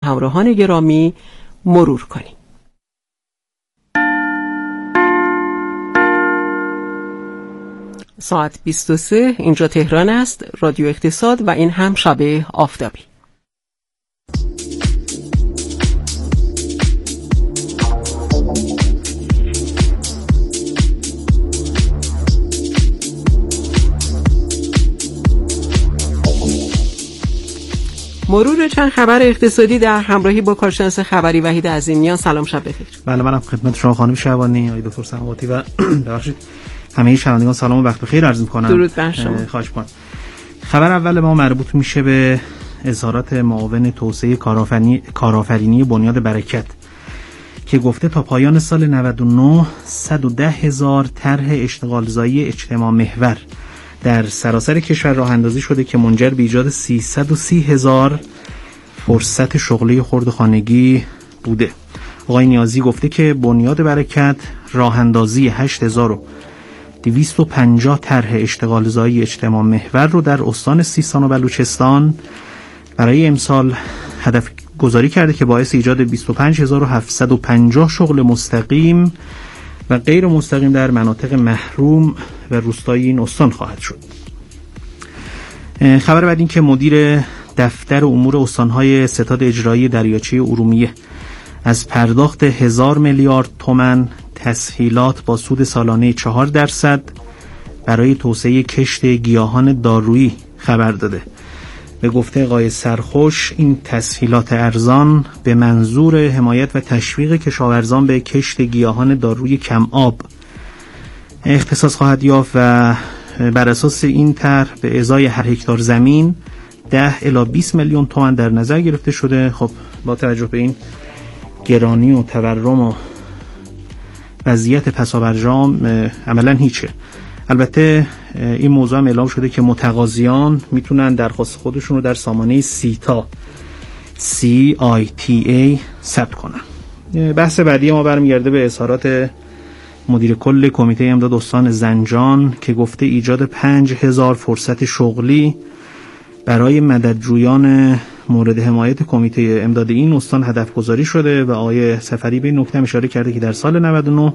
همراهان گرامی مرور کنیم. ساعت 23 اینجا تهران است، رادیو اقتصاد و این هم شب آفتابی. مرور چند خبر اقتصادی در همراهی با کارشناس خبری وحید عظیمیان. سلام، شب بخیر. بله، منم خدمت شما خانم شعبانی، آقای دکتر سماواتی و ببخشید همه شنوندگان سلام و وقت بخیر عرض می‌کنم. درود بر شما. خواهش می‌کنم. خبر اول ما مربوط میشه به اظهارات معاون توسعه کارآفرینی بنیاد برکت که گفته تا پایان سال 99 110,000 طرح اشتغالزایی اجتماع محور در سراسر کشور راه اندازی شده که منجر به ایجاد 330,000 فرصت شغلی خرد خانگی بوده. آقای نیازی گفته که بنیاد برکت راه اندازی 8,250 طرح اشتغالزایی اجتماع محور رو در استان سیستان و بلوچستان برای امسال هدف گذاری کرده که باعث ایجاد 25,750 شغل مستقیم و غیر مستقیم در مناطق محروم و روستایی این استان خواهد شد. خبر بعد این که مدیر دفتر امور استانهای ستاد اجرایی دریاچه ارومیه از پرداخت 1000 میلیارد تومان تسهیلات با سود سالانه 4% برای توسعه کشت گیاهان دارویی خبر داده. به گفته آقای سرخوش این تسهیلات ارزان به منظور حمایت و تشویق کشاورزان به کشت گیاهان دارویی کم آب اختصاص خواهد یافت و بر اساس این طرح به ازای هر هکتار زمین 10 الی 20 میلیون تومان در نظر گرفته شده. خب با توجه به این گرانی و تورم و وضعیت پسابرجام عملا هیچه. البته این موضوع هم اعلام شده که متقاضیان میتونن درخواست خودشون رو در سامانه سیتا CITA ثبت کنن. بحث بعدی ما برمیگرده به اظهارات مدیر کل کمیته امداد استان زنجان که گفته ایجاد 5,000 فرصت شغلی برای مددجویان مورد حمایت کمیته امداد این استان هدف گذاری شده و آقای سفری به این نکته اشاره کرده که در سال 99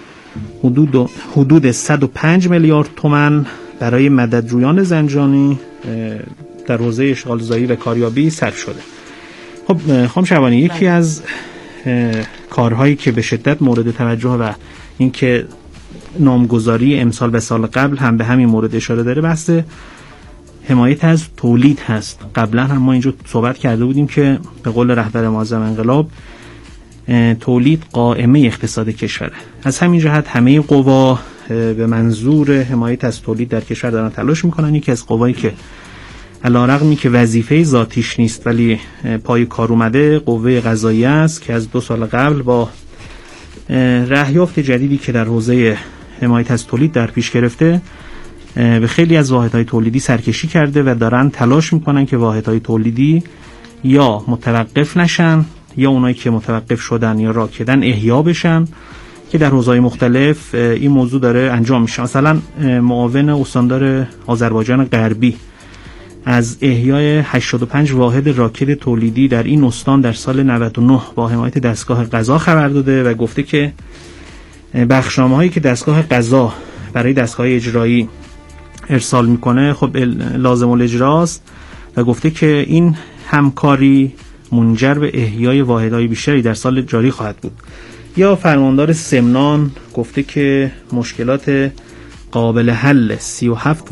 حدود 105 میلیارد تومان برای مددجویان زنجانی در حوزه اشغالزایی و کاریابی صرف شده. خب خانم شعبانی، یکی از کارهایی که به شدت مورد توجه و اینکه نامگذاری امسال و سال قبل هم به همین مورد اشاره داره بحث حمایت از تولید هست. قبلا هم ما اینجا صحبت کرده بودیم که به قول رهبر معظم انقلاب تولید قائمه اقتصاد کشوره. از همین جهت همه قوا به منظور حمایت از تولید در کشور دارن تلاش میکنن. یکی از قوایی که علیرغمی که وظیفه ذاتیش نیست ولی پای کار اومده قوه قضاییه است که از 2 سال قبل با رهیافت جدیدی که در حوزه حمایت از تولید در پیش گرفته به خیلی از واحدهای تولیدی سرکشی کرده و دارن تلاش میکنن که واحدهای تولیدی یا متوقف نشن یا اونایی که متوقف شدن یا راکدن احیا بشن که در حوزه‌های مختلف این موضوع داره انجام میشه. مثلا معاون استاندار آذربایجان غربی از احیای 85 واحد راکد تولیدی در این استان در سال 99 با حمایت دستگاه قضا خبر داده و گفته که بخشنامه‌هایی که دستگاه قضا برای دستگاه اجرایی ارسال میکنه خب لازم الاجراست و گفته که این همکاری منجر به احیای واحدهای بیشتری در سال جاری خواهد بود. یا فرماندار سمنان گفته که مشکلات قابل حل 37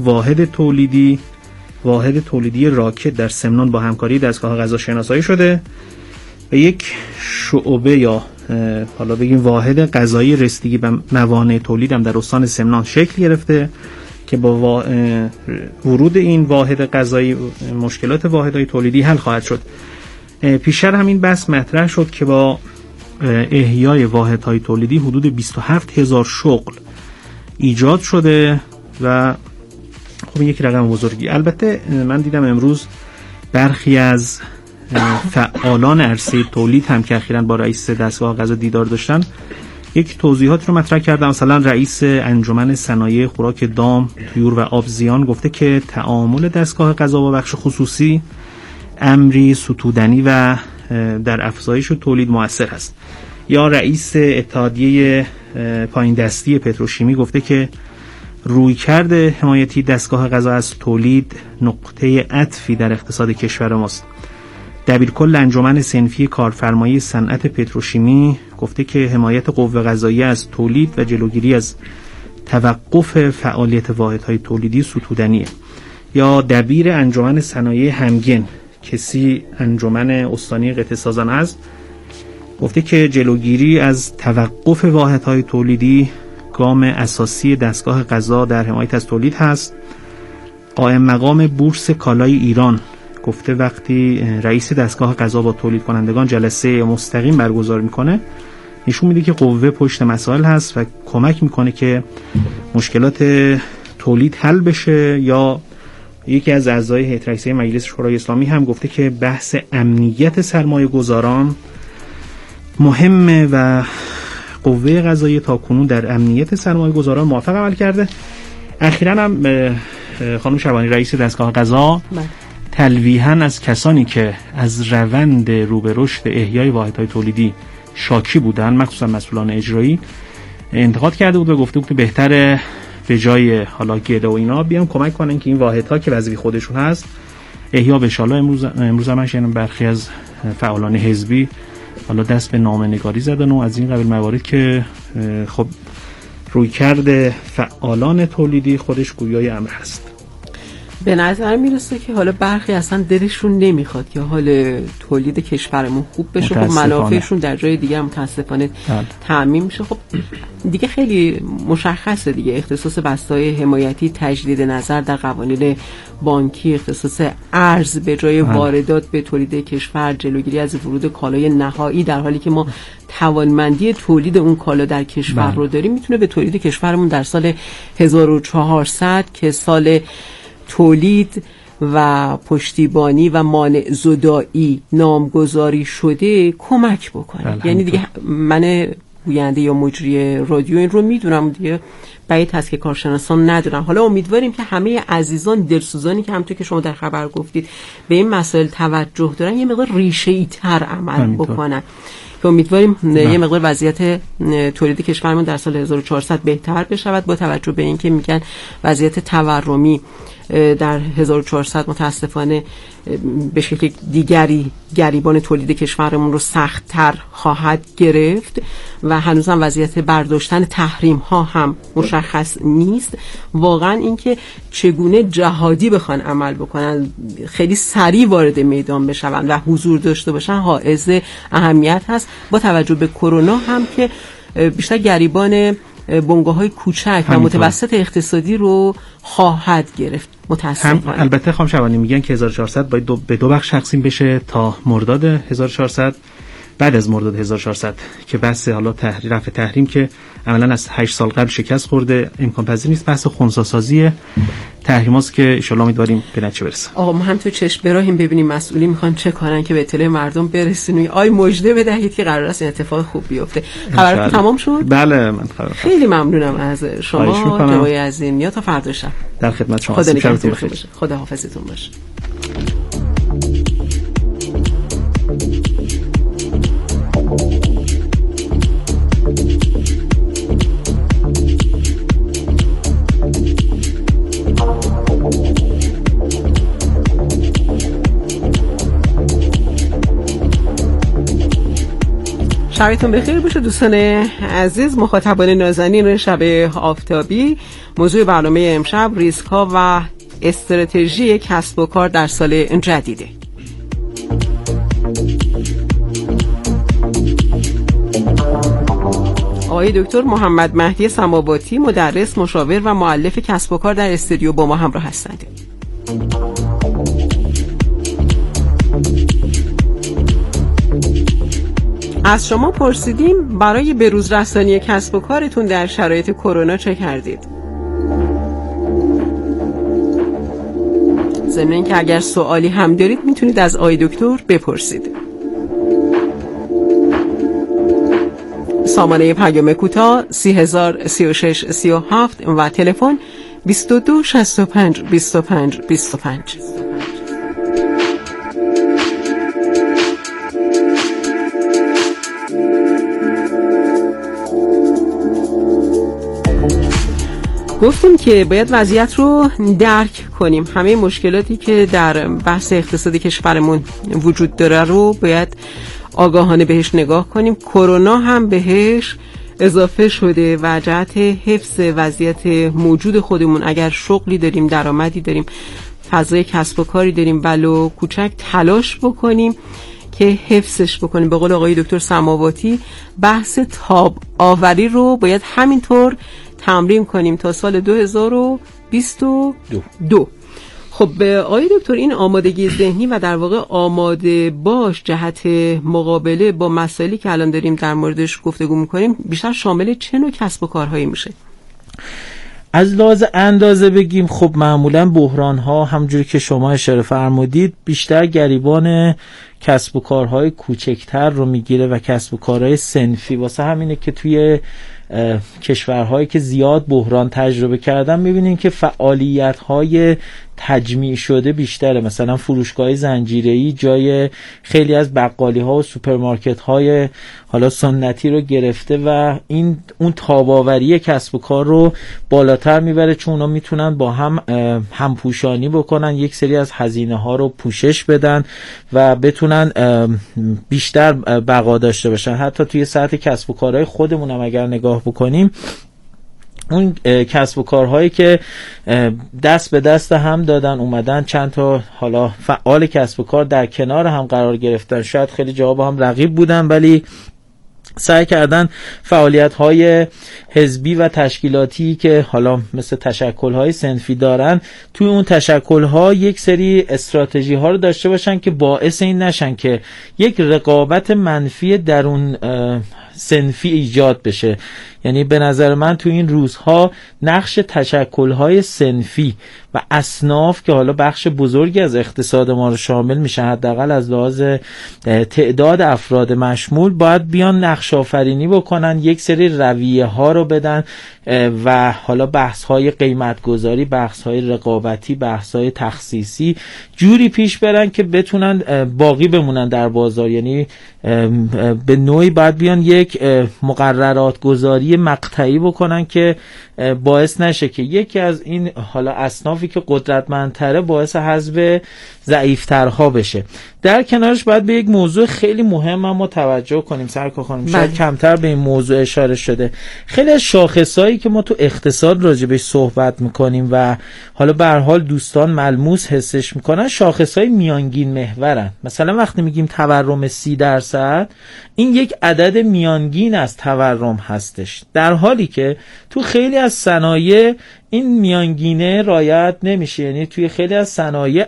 واحد تولیدی راکد در سمنان با همکاری دستگاه قضا شناسایی شده و یک شعبه یا حالا بگیم واحد قضایی رسیدگی به موانع تولید هم در استان سمنان شکل گرفته که با ورود این واحد قضایی مشکلات واحدهای تولیدی حل خواهد شد. پیشتر همین بحث مطرح شد که با احیای واحدهای تولیدی حدود 27,000 شغل ایجاد شده و خب یک رقم بزرگی. البته من دیدم امروز برخی از فعالان عرصه تولید هم که اخیراً با رئیس دستگاه قضا دیدار داشتن یک توضیحات رو مطرح کردم. مثلا رئیس انجمن صنایع خوراک دام، طیور و آبزیان گفته که تعامل دستگاه قضا با بخش خصوصی امری ستودنی و در افزایش تولید مؤثر هست. یا رئیس اتحادیه پایین دستی پتروشیمی گفته که رویکرد حمایتی دستگاه غذا از تولید نقطه عطفی در اقتصاد کشور ماست. دبیرکل انجمن صنفی کارفرمایی صنعت پتروشیمی گفته که حمایت قوه قضاییه از تولید و جلوگیری از توقف فعالیت واحدهای تولیدی ستودنیه. یا دبیر انجمن صنایع همگن کسی انجمن استانی قطعه سازان است گفته که جلوگیری از توقف واحدهای تولیدی گام اساسی دستگاه غذا در حمایت از تولید هست. قائم مقام بورس کالای ایران گفته وقتی رئیس دستگاه غذا با تولید کنندگان جلسه مستقیم برگزار میکنه نشون میده که قوه پشت مسائل هست و کمک میکنه که مشکلات تولید حل بشه. یا یکی از اعضای هیئت رئیسه مجلس شورای اسلامی هم گفته که بحث امنیت سرمایه گذاران مهمه و قوه قضاییه تاکنون در امنیت سرمایه گذاران موفق عمل کرده. اخیراً هم خانم شعبانی رئیس دستگاه غذا تلویحاً از کسانی که از روند رو به رشد احیای واحدهای تولیدی شاکی بودن مخصوصا مسئولان اجرایی انتقاد کرده بود و گفته بود که بهتره به جای حالا گله و اینا بیان کمک کنن که این واحدها که وظیفه خودشون هست احیا بشه. امروز هم شنیدم برخی از فعالان حزبی حالا دست به نامه‌نگاری زدن و از این قبیل موارد که خب رویکرد فعالان تولیدی خودش گویای امر هست. به نظر میرسه که حالا برخی اصلا دلشون نمیخواد که حال تولید کشورمون خوب بشه، خب منافعشون در جای دیگه متاسفانه تامین میشه. خب دیگه خیلی مشخصه دیگه اختصاص بسته‌های حمایتی، تجدید نظر در قوانین بانکی، اختصاص ارز به جای واردات به تولید کشور، جلوگیری از ورود کالای نهایی در حالی که ما توانمندی تولید اون کالا در کشور رو داریم، میتونه به تولید کشورمون در سال 1400 که سال تولید و پشتیبانی و مانع زدایی نامگذاری شده کمک بکنه. یعنی دیگه من گوینده یا مجری رادیو این رو میدونم دیگه، بعید هست که کارشناسان ندونن. حالا امیدواریم که همه عزیزان دلسوزانی که همونطور که شما در خبر گفتید به این مسائل توجه دارن یه مقدار ریشه‌ای تر عمل بکنن که امیدواریم یه مقدار وضعیت تولید کشورمون در سال 1400 بهتر بشود، با توجه به اینکه میگن وضعیت تورمی در 1400 متاسفانه به شکل دیگری گریبان تولید کشورمون رو سخت‌تر خواهد گرفت و هنوزم وضعیت برداشتن تحریم ها هم مشخص نیست. واقعا اینکه چگونه جهادی بخوان عمل بکنن، خیلی سریع وارد میدان بشن و حضور داشته باشن حائز اهمیت هست، با توجه به کرونا هم که بیشتر گریبان بنگاه‌های کوچک و متوسط اقتصادی رو خواهد گرفت متاسفانه. البته خانم شعبانی میگن که 1400 باید به دو بخش تقسیم بشه تا مرداد 1400. بعد از مرداد 1400 که بحث حالا رفع تحریم که عملاً از 8 سال قبل شکست خورده امکان پذیر نیست، بحث خنثی‌سازی تحریماست که ان شاءالله امیدواریم به نتیجه برسه. آقا ما هم تو چشم براهیم ببینیم مسئولین میخوان چه کارن که به اطلاع مردم برسونن. آی مژده بدهید که قرار است این اتفاق خوب بیفته. خبرتون تمام شد؟ بله من خبر. خیلی ممنونم از شما جناب عظیم. یا تا فردا شب در خدمت شما. خدا نگهدارتون باشه. خدا حافظتون باشه. شبتون بخیر باشه دوستان عزیز، مخاطبان نازنین شب آفتابی. موضوع برنامه امشب ریسک‌ها و استراتژی کسب و کار در سال جدیده. آقای دکتر محمد مهدی سماواتی، مدرس، مشاور و مؤلف کسب و کار در استودیو با ما همراه هستند. از شما پرسیدیم برای بروز رسانی کسب و کارتون در شرایط کرونا چه کردید؟ ضمن اینکه اگر سوالی هم دارید میتونید از آقای دکتر بپرسید. سامانه پیام کوتاه 303637 و تلفن 2265 25 25. گفتیم که باید وضعیت رو درک کنیم. همه مشکلاتی که در بحث اقتصادی کشورمون وجود داره رو باید آگاهانه بهش نگاه کنیم. کرونا هم بهش اضافه شده و جهت حفظ وضعیت موجود خودمون، اگر شغلی داریم، درآمدی داریم، فضای کسب و کاری داریم، ولو کوچک تلاش بکنیم که حفظش بکنیم. به قول آقای دکتر سماواتی بحث تاب آوری رو باید همینطور تمرین کنیم تا سال 2022. خب آقای دکتر، این آمادگی ذهنی و در واقع آماده باش جهت مقابله با مسائلی که الان داریم در موردش گفتگو میکنیم بیشتر شامل چه نوع کسب و کارهایی میشه؟ از لحاظ اندازه بگیم خب معمولا بحران ها همونجوری که شما اشاره فرمودید بیشتر گریبان کسب و کارهای کوچکتر رو میگیره و کسب و کارهای صنفی. واسه همینه که توی کشورهایی که زیاد بحران تجربه کردن میبینین که فعالیت‌های تجمیع شده بیشتره. مثلا فروشگاه زنجیره‌ای جای خیلی از بقالی‌ها و سوپرمارکت‌های حالا سنتی رو گرفته و این اون تاباوری کسب و کار رو بالاتر میبره، چون اونا میتونن با هم همپوشانی بکنن، یک سری از هزینه‌ها رو پوشش بدن و بتونن بیشتر بقا داشته باشن. حتی توی سطح کسب و کارهای خودمون هم اگر نگاه بکنیم، اون کسب و کارهایی که دست به دست هم دادن اومدن چند تا حالا فعال کسب و کار در کنار هم قرار گرفتن، شاید خیلی جاها با هم رقیب بودن ولی سعی کردن فعالیت‌های حزبی و تشکیلاتی که حالا مثل تشکل‌های صنفی دارن، توی اون تشکل‌ها یک سری استراتژی‌ها رو داشته باشن که باعث این نشن که یک رقابت منفی در اون صنفی ایجاد بشه. یعنی به نظر من تو این روزها نقش تشکل‌های صنفی و اصناف که حالا بخش بزرگی از اقتصاد ما رو شامل میشن، حداقل از لحاظ تعداد افراد مشمول، باید بیان نقش آفرینی بکنن، یک سری رویه ها رو بدن و حالا بحث های قیمت گذاری، بحث های رقابتی، بحث های تخصیصی جوری پیش برن که بتونن باقی بمونن در بازار. یعنی به نوعی باید بیان یک مقررات گذاری مقطعی بکنن که باعث نشه که یکی از این حالا اصنافی که قدرتمندتره باعث حذف ضعیفترها بشه. در کنارش باید به یک موضوع خیلی مهم ما توجه کنیم سرکار خانم، شاید کمتر به این موضوع اشاره شده. خیلی از شاخصایی که ما تو اقتصاد راجبش صحبت میکنیم و حالا به هر حال دوستان ملموس حسش میکنن، شاخصای میانگین محورن. مثلا وقتی میگیم تورم 30%، این یک عدد میانگین از تورم هستش، در حالی که تو خیلی از صنایع این میانگینه رعایت نمیشه. یعنی توی خیلی از صنایع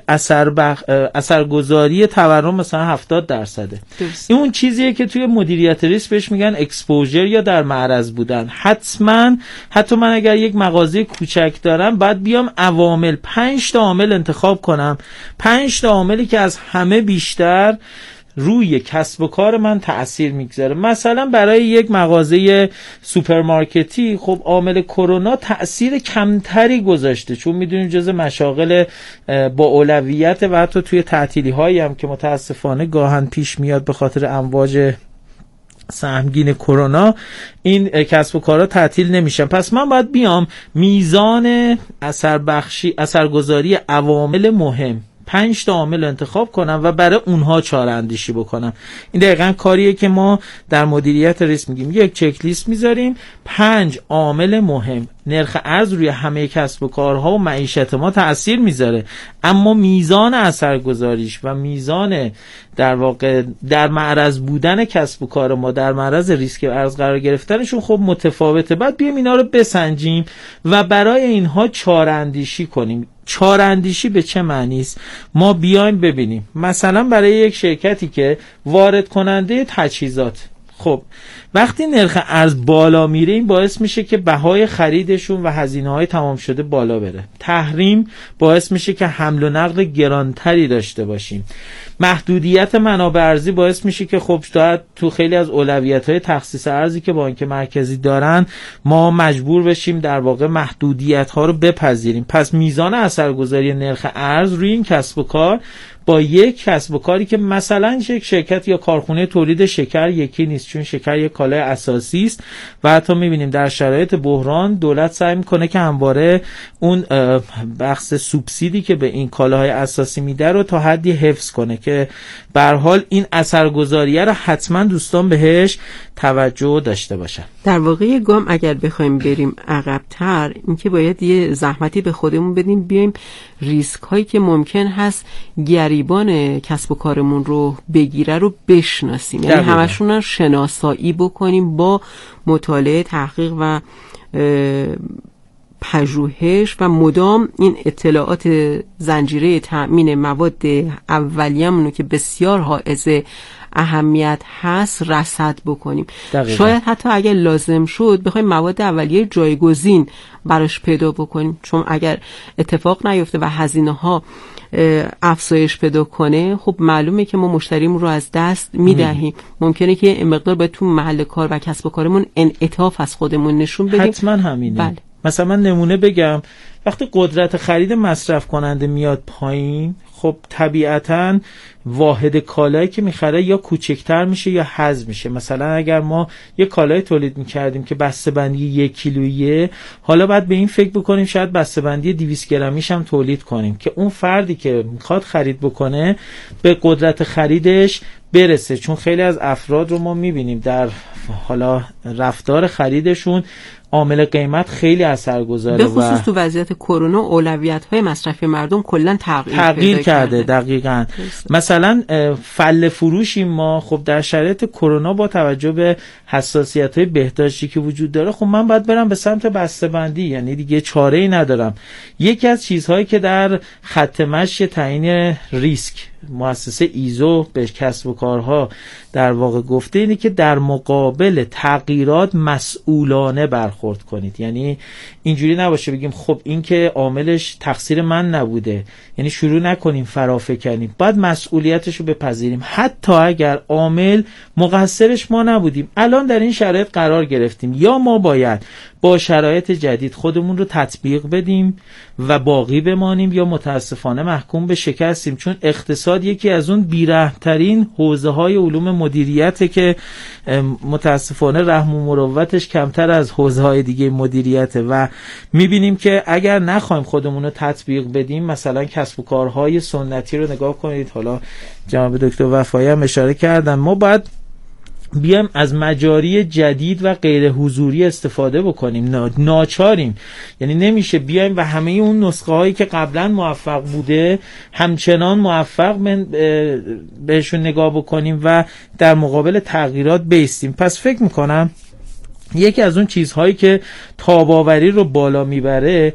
اثرگذاری تورم مثلا 70%. این اون چیزیه که توی مدیریت ریسک بهش میگن اکسپوژر یا در معرض بودن. حتی من اگر یک مغازه کوچک دارم باید بیام عوامل 5 تا عامل انتخاب کنم، 5 تا عاملی که از همه بیشتر روی کسب و کار من تأثیر میگذاره. مثلا برای یک مغازه سوپرمارکتی خب عامل کرونا تأثیر کمتری گذاشته، چون میدونیم جزء مشاغل با اولویت و حتی توی تعطیلی هایی هم که متاسفانه گاهن پیش میاد به خاطر امواج سهمگین کرونا این کسب و کارها تعطیل نمیشن. پس من باید بیام میزان اثرگذاری عوامل مهم 5 تا عامل انتخاب کنم و برای اونها چاره اندیشی بکنم. این دقیقاً کاریه که ما در مدیریت ریسک میگیم. یک چک لیست میذاریم، 5 عامل مهم. نرخ ارز روی همه کسب و کارها و معیشت ما تأثیر میذاره، اما میزان اثرگذاریش و میزان در واقع در معرض بودن کسب و کار ما، در معرض ریسک ارز قرار گرفتنشون خب متفاوته. بعد بیایم اینا رو بسنجیم و برای اینها چاره اندیشی کنیم. چاره اندیشی به چه معنی است؟ ما بیایم ببینیم مثلا برای یک شرکتی که وارد کننده تجهیزات، خب وقتی نرخ ارز بالا میره این باعث میشه که بهای خریدشون و هزینه‌های تمام شده بالا بره. تحریم باعث میشه که حمل و نقل گرانتری داشته باشیم. محدودیت منابع ارزی باعث میشه که خب شاید تو خیلی از اولویت‌های تخصیص ارزی که بانک مرکزی دارن ما مجبور بشیم در واقع محدودیت‌ها رو بپذیریم. پس میزان اثرگذاری نرخ ارز روی این کسب و کار با یک کسب و کاری که مثلا یک شرکت یا کارخونه تولید شکر یکی نیست، چون شکر یک کالای اساسی است و حتی می‌بینیم در شرایط بحران دولت سعی می‌کنه که همواره اون بخش سوبسیدی که به این کالاهای اساسی میده رو تا حدی حفظ کنه که به هر حال این اثرگذاریه رو حتما دوستان بهش توجه داشته باشن. در واقع یه گام اگر بخوایم بریم عقب‌تر، اینکه باید یه زحمتی به خودمون بدیم، بیایم ریسک هایی که ممکن هست گریبان کسب و کارمون رو بگیره رو بشناسیم، یعنی همشون رو شناسایی بکنیم با مطالعه، تحقیق و پژوهش و مدام این اطلاعات زنجیره تأمین مواد اولیه‌مون رو که بسیار حائز اهمیت هست رصد بکنیم. شاید حتی اگر لازم شد بخوایم مواد اولیه جایگزین براش پیدا بکنیم، چون اگر اتفاق نیفته و هزینه ها افزایش پیدا کنه، خب معلومه که ما مشتریمون رو از دست میدهیم. ممکنه که این مقدار باید تو محل کار و کسب و کارمون انعطاف از خودمون نشون بدیم. حتما همینه. بله. مثلا من نمونه بگم، وقتی قدرت خرید مصرف کننده میاد پایین، خب طبیعتاً واحد کالایی که میخره یا کوچکتر میشه یا حذف میشه. مثلا اگر ما یک کالای تولید میکردیم که بسته‌بندی 1 کیلویه، حالا باید به این فکر بکنیم شاید بسته‌بندی 200 گرمیش هم تولید کنیم که اون فردی که میخواد خرید بکنه به قدرت خریدش برسه، چون خیلی از افراد رو ما میبینیم در حالا رفتار خریدشون عامل قیمت خیلی اثرگذاره، به خصوص تو وضعیت کرونا اولویت‌های مصرفی مردم کلاً تغییر کرده. دقیقاً. مثلا فله فروشی ما خب در شرایط کرونا با توجه به حساسیت‌های بهداشتی که وجود داره، خب من باید برم به سمت بسته‌بندی، یعنی دیگه چاره‌ای ندارم. یکی از چیزهایی که در خط مشی تعیین ریسک مؤسسه ایزو به کسب و کارها در واقع گفته اینه که در مقابل تغییرات مسئولانه برخورد کنید. یعنی اینجوری نباشه بگیم خب این که عاملش تقصیر من نبوده، یعنی شروع نکنیم فرافکنیم، باید مسئولیتش رو بپذیریم حتی اگر عامل مقصرش ما نبودیم. الان در این شرایط قرار گرفتیم، یا ما باید با شرایط جدید خودمون رو تطبیق بدیم و باقی بمانیم، یا متاسفانه محکوم به شکستیم، چون اقتصاد یکی از اون بی‌رحم‌ترین حوزه‌های علوم مدیریته که متاسفانه رحم و مروتش کمتر از حوزه‌های دیگه مدیریته و می‌بینیم که اگر نخوایم خودمون رو تطبیق بدیم، مثلا کسب و کارهای سنتی رو نگاه کنید، حالا جناب دکتر وفایی هم اشاره کردن، ما باید بیایم از مجاری جدید و غیر حضوری استفاده بکنیم. ناچاریم، یعنی نمیشه بیایم و همه اون نسخه هایی که قبلا موفق بوده همچنان موفق بهشون نگاه بکنیم و در مقابل تغییرات بیستیم. پس فکر میکنم یکی از اون چیزهایی که تاباوری رو بالا میبره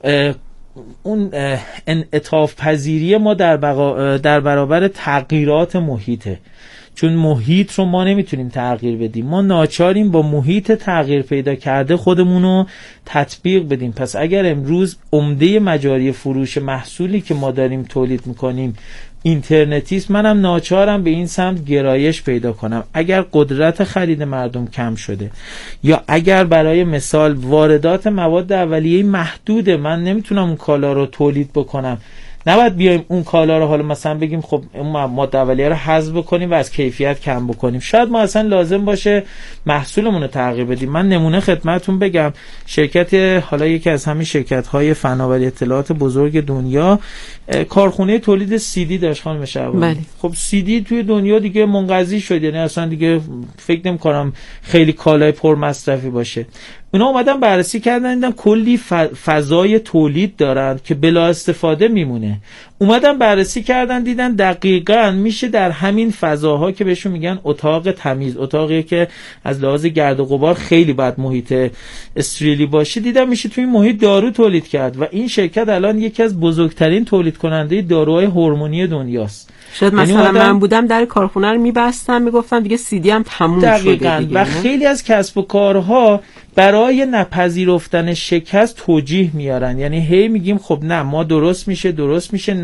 اون انعطاف پذیری ما در برابر تغییرات محیطه، چون محیط رو ما نمیتونیم تغییر بدیم، ما ناچاریم با محیط تغییر پیدا کرده خودمون رو تطبیق بدیم. پس اگر امروز عمده مجاری فروش محصولی که ما داریم تولید میکنیم اینترنتیست، منم ناچارم به این سمت گرایش پیدا کنم. اگر قدرت خرید مردم کم شده یا اگر برای مثال واردات مواد اولیه محدوده، من نمیتونم اون کالا رو تولید بکنم، نباید بیایم اون کالا رو حالا مثلا بگیم خب اون مواد اولیه رو حذف بکنیم و از کیفیت کم بکنیم. شاید ما اصلا لازم باشه محصولمون رو تغییر بدیم. من نمونه خدمتتون بگم، شرکت حالا یکی از همین شرکت‌های فناوری اطلاعات بزرگ دنیا کارخونه تولید CD داشت خانم شعبانی. خب CD توی دنیا دیگه منقضی شد، یعنی اصلا دیگه فکر نمی‌کنم خیلی کالای پرمصرفی باشه. اونا اومدن بررسی کردن، دیدن کلی فضای تولید دارن که بلا استفاده میمونه. اومدن بررسی کردن دیدن دقیقاً میشه در همین فضاها که بهشون میگن اتاق تمیز، اتاقی که از لحاظ گرد و غبار خیلی بد محیط استریلی باشه، دیدن میشه توی این محیط دارو تولید کرد و این شرکت الان یکی از بزرگترین تولید کننده داروهای هورمونی دنیاست. شاید مثلا من بودم در کارخونه رو میبستم میگفتم دیگه CD هم تموم شده دیگه. و خیلی از کسب و کارها برای نپذیرفتن شکست توجیه میارن، یعنی هی میگیم خب نه ما درست میشه نه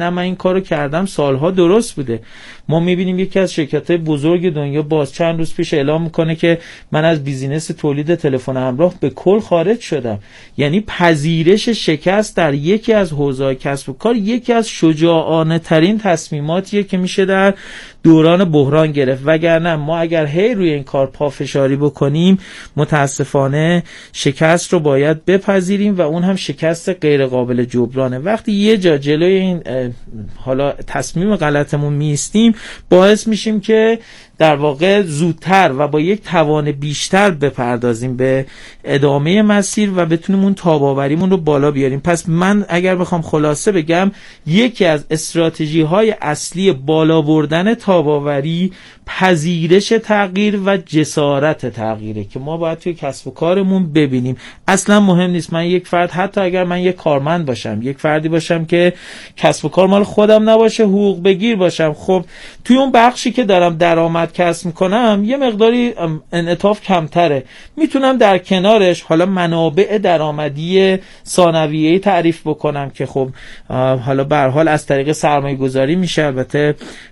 نه من این کارو کردم سالها درست بوده. ما میبینیم یکی از شرکت‌های بزرگ دنیا باز چند روز پیش اعلام میکنه که من از بیزینس تولید تلفن همراه به کل خارج شدم. یعنی پذیرش شکست در یکی از حوزه‌های کسب و کار یکی از شجاعانه ترین تصمیماتیه که میشه در دوران بحران گرفت، وگرنه ما اگر هی روی این کار پافشاری بکنیم متاسفانه شکست رو باید بپذیریم و اون هم شکست غیر قابل جبرانه. وقتی یه جا جلوی این حالا تصمیم غلطمون میستیم باعث میشیم که در واقع زودتر و با یک توان بیشتر بپردازیم به ادامه مسیر و بتونیم اون تاب‌آوریمون رو بالا بیاریم. پس من اگر بخوام خلاصه بگم یکی از استراتژی‌های اصلی بالا بردن تاب‌آوری پذیرش تغییر و جسارت تغییره که ما باید توی کسب و کارمون ببینیم. اصلا مهم نیست من یک فرد، حتی اگر من یک کارمند باشم، یک فردی باشم که کسب و کار مال خودم نباشه، حقوق بگیر باشم، خب توی اون بخشی که دارم درآمد کسب میکنم یه مقداری انعطاف کمتره، میتونم در کنارش حالا منابع درآمدی ثانویه‌ای تعریف بکنم که خب حالا به هر حال از طریق سرمایه‌گذاری میشه، البته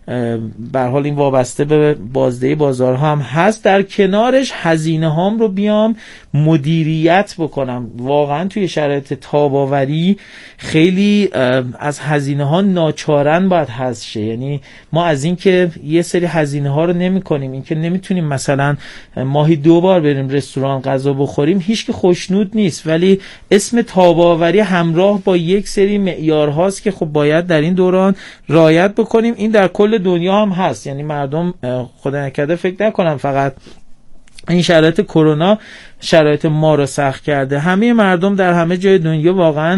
به هر حال این وابسته به بازدهی بازارها هم هست. در کنارش هزینه هام رو بیام مدیریت بکنم. واقعا توی شرایط تاب‌آوری خیلی از هزینه ها ناچارن باید حذف شه. یعنی ما از این که یه سری هزینه ها رو نمی کنیم، این که نمیتونیم مثلا ماهی 2 بار بریم رستوران غذا بخوریم، هیچ که خوشنود نیست، ولی اسم تاب‌آوری همراه با یک سری معیارهاست که خب باید در این دوران رعایت بکنیم. این در کل دنیا هم هست، یعنی مردم خدا نکرده فکر نکنم فقط این شرایط کرونا شرایط ما رو سخت کرده، همه مردم در همه جای دنیا واقعا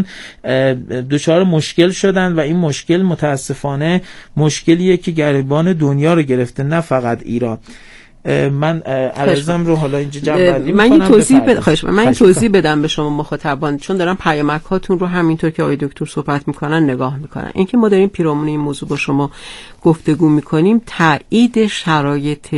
دچار مشکل شدن و این مشکل متاسفانه مشکلیه که گریبان دنیا رو گرفته، نه فقط ایران. من عرضم رو حالا اینجا جمع‌بندی می‌کنم. من این توضیح بدم به شما مخاطبان، چون دارم پیامک هاتون رو همینطور که آقای دکتر صحبت میکنن نگاه میکنن. اینکه ما داریم پیرامون این موضوع با شما گفتگو میکنیم تایید شرایط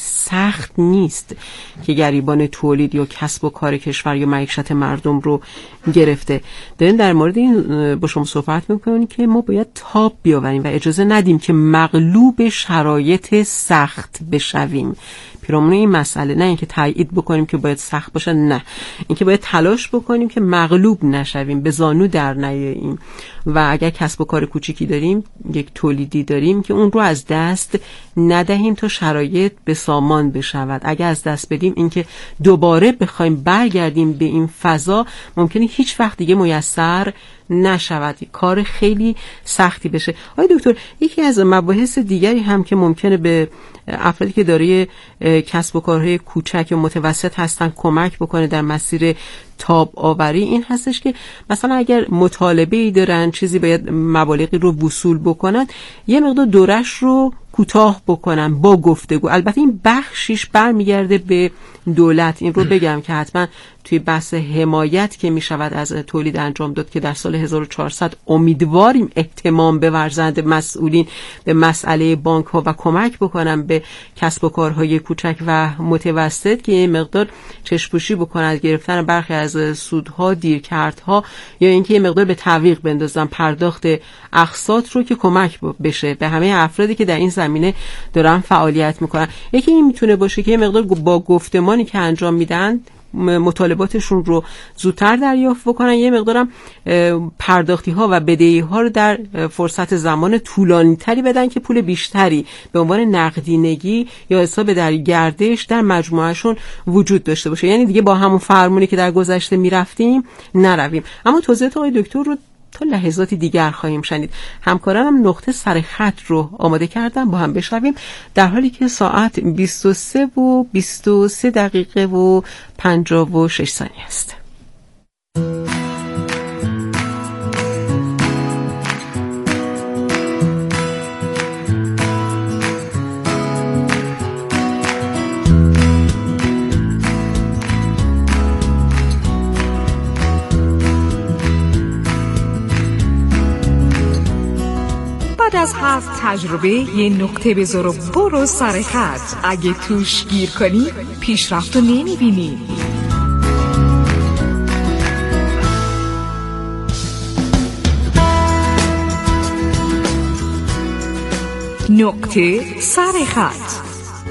سخت نیست که گریبان تولید یا کسب و کار کشور یا معیشت مردم رو گرفته. داریم در مورد این با شما صحبت میکنیم که ما باید تاب بیاوریم و اجازه ندیم که مغلوب شرایط سخت بشویم. پیرامون این مسئله، نه اینکه تایید بکنیم که باید سخت باشه، نه، اینکه باید تلاش بکنیم که مغلوب نشویم، به زانو در نیاییم و اگر کسب و کار کوچیکی داریم، یک تولیدی داریم، که اون رو از دست ندهیم تا شرایط به سامان بشود. اگر از دست بدیم، اینکه دوباره بخوایم برگردیم به این فضا ممکنه هیچ وقت دیگه میسر نشود، کار خیلی سختی بشه. آقای دکتر، یکی از مباحث دیگری هم که ممکنه به افرادی که دارای کسب و کارهای کوچک و متوسط هستن کمک بکنه در مسیر تاب آوری این هستش که مثلا اگر مطالبه‌ای دارن، چیزی باید مبالغی رو وصول بکنن، یه مقدار دورش رو کوتاه بکنن با گفتگو. البته این بخشیش برمیگرده به دولت. این رو بگم که حتما توی بحث حمایت که می شود از تولید انجام داد که در سال 1400 امیدواریم اهتمام بورزند مسئولین به مسئله بانک ها و کمک بکنن به کسب و کارهای کوچک و متوسط که یه مقدار چشم‌پوشی بکنن گرفتن برخی از سودها، دیرکردها، یا اینکه یه مقدار به تعویق بندازن پرداخت اقساط رو که کمک بشه به همه افرادی که در این زمینه دارن فعالیت میکنن. یکی این میتونه باشه که یه مقدار با گفتمانی که انجام میدن مطالباتشون رو زودتر دریافت بکنن، یه مقدارم پرداختی ها و بدهی ها رو در فرصت زمان طولانی تری بدن که پول بیشتری به عنوان نقدینگی یا حساب در گردش در مجموعهشون وجود داشته باشه. یعنی دیگه با همون فرمونی که در گذشته میرفتیم نرویم. اما توضیحات آقای دکتر رو تا لحظاتی دیگر خواهیم شنید. همکارانم نقطه سر خط رو آماده کردن، با هم بشنویم، در حالی که ساعت 23:23 دقیقه و 56 ثانیه است. از 7 تجربه یه نقطه بذار و برو سر خط. اگه توش گیر کنی پیشرفت رو نمیبینی. نقطه سرخط.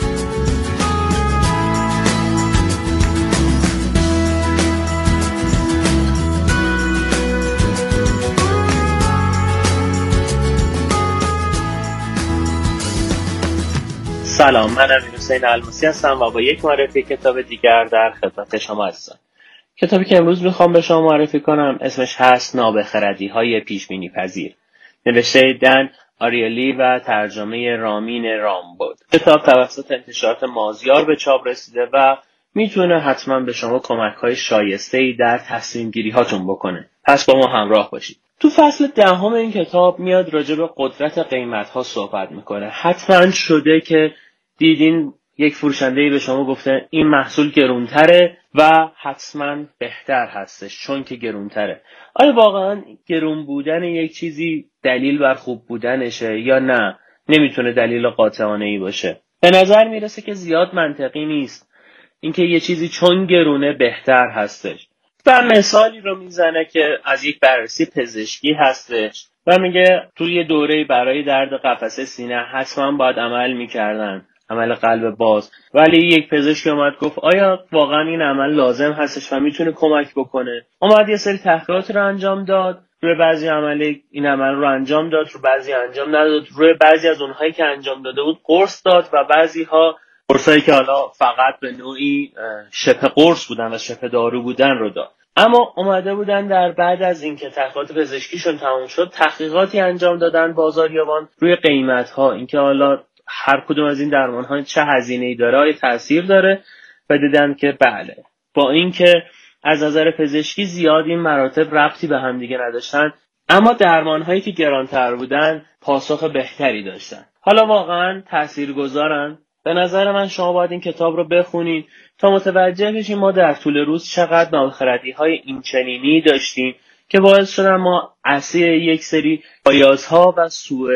سلام، من امیرحسین الماسی هستم و با یک معرفی کتاب دیگر در خدمت شما هستم. کتابی که امروز میخوام به شما معرفی کنم اسمش هست نابخردی‌های پیش‌بینی پذیر، نوشته دن آریلی و ترجمه رامین رامبود. کتاب توسط انتشارات مازیار به چاپ رسیده و میتونه حتما به شما کمک‌های شایسته‌ای در تصمیم‌گیری هاتون بکنه. پس با ما همراه باشید. تو فصل 10 این کتاب میاد راجع به قدرت قیمت‌ها صحبت میکنه. حتما شده که دیدین یک فروشنده‌ای به شما گفته این محصول گرونتره و حتما بهتر هستش چون که گرونتره. آیا واقعا گرون بودن یک چیزی دلیل بر خوب بودنشه یا نه؟ نمیتونه دلیل قاطعانه‌ای باشه. به نظر میرسه که زیاد منطقی نیست اینکه یه چیزی چون گرونه بهتر هستش. و مثالی رو میزنه که از یک بررسی پزشکی هستش و میگه توی دوره برای درد قفسه سینه حتما باید عمل میکردن، عمل قلب باز، ولی یک پزشک اومد گفت آیا واقعا این عمل لازم هستش و میتونه کمک بکنه؟ اومد یه سری تحقیقات رو انجام داد، روی بعضی این عمل رو انجام داد، روی بعضی انجام نداد، روی بعضی از اونهایی که انجام داده بود قرص داد و بعضی‌ها قرصایی که حالا فقط به نوعی شبه قرص بودن و شبه دارو بودن رو داد. اما اومده بودن در بعد از اینکه تحقیقات پزشکیشون تموم شد تحقیقاتی انجام دادن بازاریابان روی قیمت‌ها، اینکه حالا هر کدوم از این درمان‌ها چه هزینه‌ای داره، آیا تأثیر داره، و دیدن که بله، با اینکه از نظر پزشکی زیاد این مراتب ربطی به هم دیگه نداشتن، اما درمان‌هایی که گرانتر بودن پاسخ بهتری داشتن. حالا واقعاً تاثیرگذارن؟ به نظر من شما باید این کتاب رو بخونین تا متوجه بشین ما در طول روز چقدر نابخردی‌های اینچنینی داشتیم که باعث شدن ما اسیر یک سری بایازها و سوء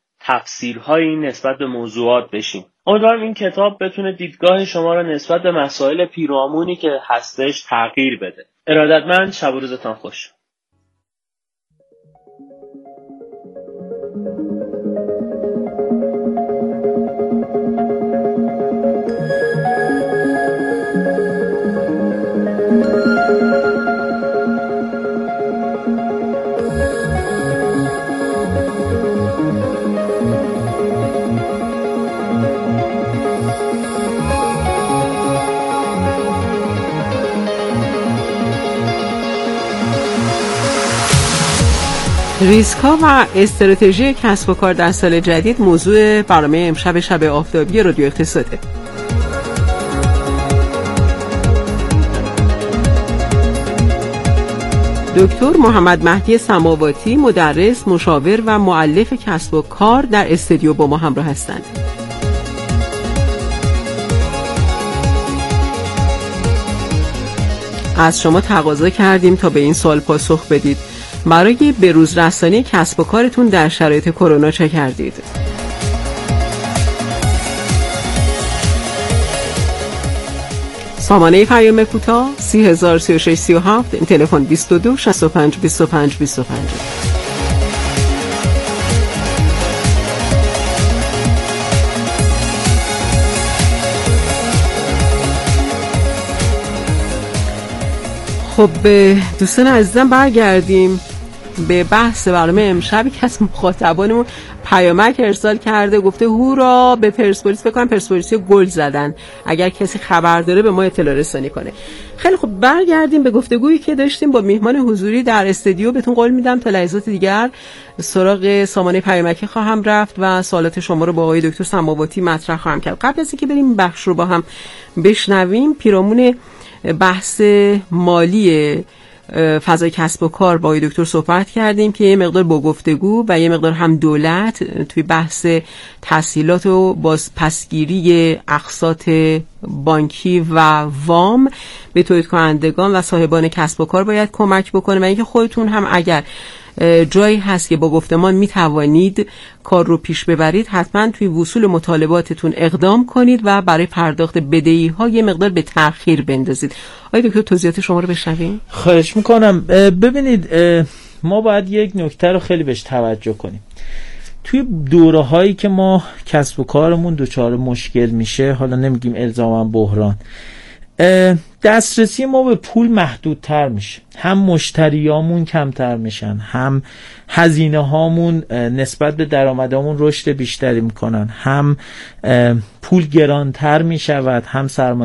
تفسیرهایی نسبت به موضوعات بشیم. امیدوارم این کتاب بتونه دیدگاه شما رو نسبت به مسائل پیرامونی که هستش تغییر بده. ارادتمند، شب و روزتان خوش. ریسک‌ها و استراتژی کسب و کار در سال جدید موضوع برنامه امشب شب آفتابی رادیو اقتصاده. دکتر محمد مهدی سماواتی، مدرس، مشاور و مؤلف کسب و کار در استودیو با ما همراه هستند. از شما تقاضا کردیم تا به این سوال پاسخ بدید: برای بروز رسانی کسب و کارتون در شرایط کرونا چه کردید؟ سامانه پیام کوتاه 303637، تلفن 22 65 25 25. خب دوستان عزیزم، برگردیم به بحث برنامه امشبی که از مخاطبانمون پیامک ارسال کرده، گفته هورا به پرسپولیس، فکر کنم پرسپولیس گل زدن، اگر کسی خبر داره به ما اطلاع رسانی کنه. خیلی خب، برگردیم به گفتگویی که داشتیم با میهمان حضوری در استودیو. بهتون قول میدم تا لحظات دیگر سراغ سامانه پیامکی خواهم رفت و سوالات شما رو با آقای دکتر سماواتی مطرح خواهم کرد. قبل از اینکه بریم بخش رو با هم بشنویم، پیرامون بحث مالی فضای کسب و کار با آقای دکتر صحبت کردیم که یه مقدار با گفتگو و یه مقدار هم دولت توی بحث تسهیلات و بازپسگیری اقساط بانکی و وام به تولید کنندگان و صاحبان کسب و کار باید کمک بکنه، و اینکه خودتون هم اگر جایی هست که با گفتمان میتوانید کار رو پیش ببرید، حتما توی وصول مطالباتتون اقدام کنید و برای پرداخت بدهی‌ها یه مقدار به تأخیر بندازید. آقای دکتر توضیحات شما رو بشنویم. خواهش میکنم. ببینید، ما باید یک نکته رو خیلی بهش توجه کنیم. توی دوره هایی که ما کسب و کارمون دچار مشکل میشه، حالا نمیگیم الزاما بحران، دسترسی ما به پول محدودتر میشه، هم مشتریامون کمتر میشن، هم هزینه هامون نسبت به درآمدامون رشد بیشتری میکنن، هم پول گرانتر میشود، هم سرمایه